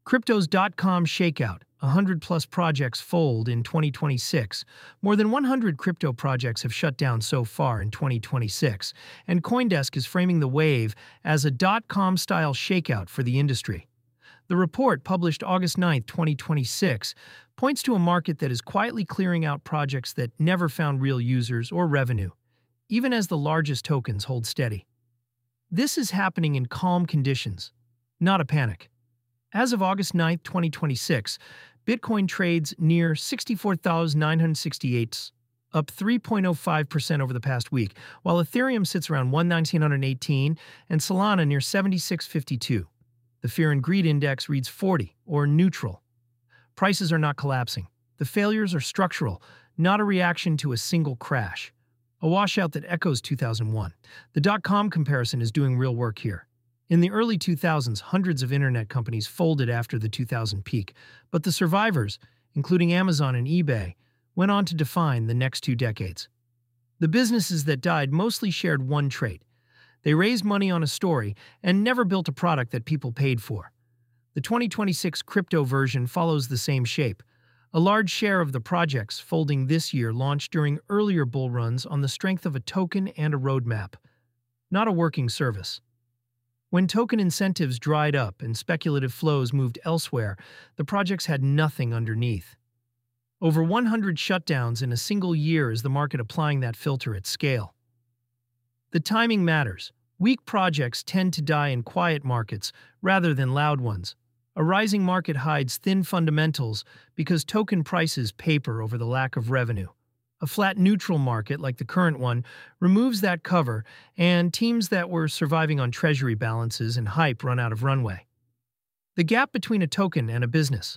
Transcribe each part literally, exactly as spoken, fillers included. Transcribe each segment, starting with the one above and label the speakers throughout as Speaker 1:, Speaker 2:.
Speaker 1: Crypto's dot-com shakeout, one hundred plus projects fold in twenty twenty-six. More than one hundred crypto projects have shut down so far in twenty twenty-six, and CoinDesk is framing the wave as a dot-com-style shakeout for the industry. The report, published August ninth, twenty twenty-six, points to a market that is quietly clearing out projects that never found real users or revenue, even as the largest tokens hold steady. This is happening in calm conditions, not a panic. As of August ninth, twenty twenty-six, Bitcoin trades near sixty-four thousand nine hundred sixty-eight, up three point zero five percent over the past week, while Ethereum sits around one thousand nine hundred eighteen and Solana near seventy-six fifty-two. The Fear and Greed Index reads forty, or neutral. Prices are not collapsing. The failures are structural, not a reaction to a single crash. A washout that echoes two thousand one. The dot-com comparison is doing real work here. In the early two thousands, hundreds of internet companies folded after the two thousand peak, but the survivors, including Amazon and eBay, went on to define the next two decades. The businesses that died mostly shared one trait. They raised money on a story and never built a product that people paid for. The twenty twenty-six crypto version follows the same shape. A large share of the projects folding this year launched during earlier bull runs on the strength of a token and a roadmap, not a working service. When token incentives dried up and speculative flows moved elsewhere, the projects had nothing underneath. Over one hundred shutdowns in a single year is the market applying that filter at scale. The timing matters. Weak projects tend to die in quiet markets rather than loud ones. A rising market hides thin fundamentals because token prices paper over the lack of revenue. A flat neutral market, like the current one, removes that cover, and teams that were surviving on treasury balances and hype run out of runway. The gap between a token and a business.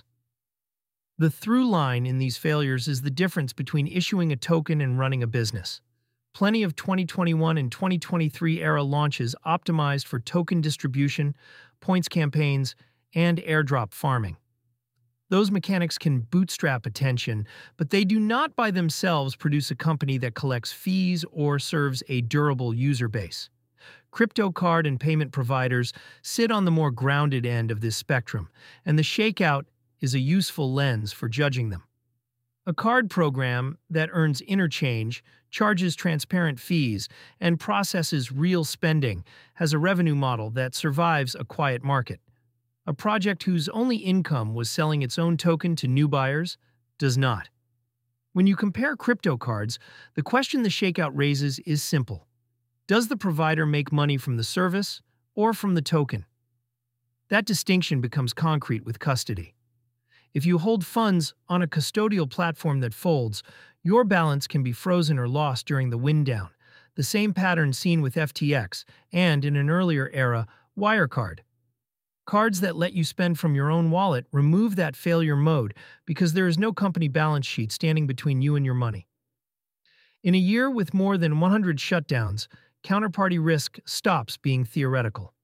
Speaker 1: The through line in these failures is the difference between issuing a token and running a business. Plenty of twenty twenty-one and twenty twenty-three era launches optimized for token distribution, points campaigns, and airdrop farming. Those mechanics can bootstrap attention, but they do not by themselves produce a company that collects fees or serves a durable user base. Crypto card and payment providers sit on the more grounded end of this spectrum, and the shakeout is a useful lens for judging them. A card program that earns interchange, charges transparent fees, and processes real spending has a revenue model that survives a quiet market. A project whose only income was selling its own token to new buyers does not. When you compare crypto cards, the question the shakeout raises is simple. Does the provider make money from the service or from the token? That distinction becomes concrete with custody. If you hold funds on a custodial platform that folds, your balance can be frozen or lost during the wind down, the same pattern seen with F T X and, in an earlier era, Wirecard. Cards that let you spend from your own wallet remove that failure mode because there is no company balance sheet standing between you and your money. In a year with more than one hundred shutdowns, counterparty risk stops being theoretical.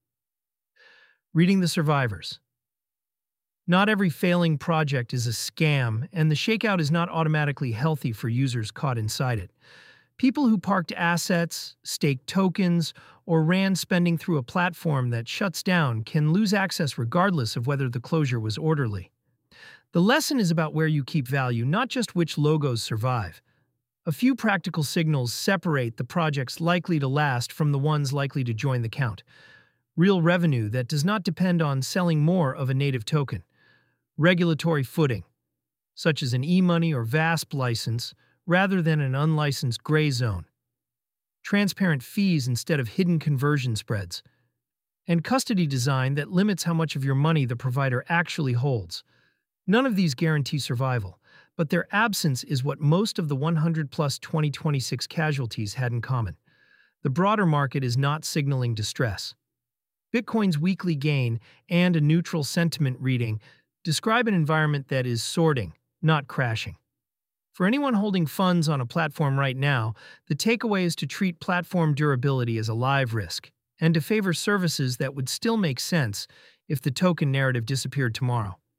Speaker 1: Reading the survivors. Not every failing project is a scam, and the shakeout is not automatically healthy for users caught inside it. People who parked assets, staked tokens, or ran spending through a platform that shuts down can lose access regardless of whether the closure was orderly. The lesson is about where you keep value, not just which logos survive. A few practical signals separate the projects likely to last from the ones likely to join the count. Real revenue that does not depend on selling more of a native token. Regulatory footing, such as an e-money or V A S P license, rather than an unlicensed gray zone. Transparent fees instead of hidden conversion spreads. And custody design that limits how much of your money the provider actually holds. None of these guarantee survival, but their absence is what most of the one hundred plus twenty twenty-six casualties had in common. The broader market is not signaling distress. Bitcoin's weekly gain and a neutral sentiment reading describe an environment that is sorting, not crashing. For anyone holding funds on a platform right now, the takeaway is to treat platform durability as a live risk, and to favor services that would still make sense if the token narrative disappeared tomorrow.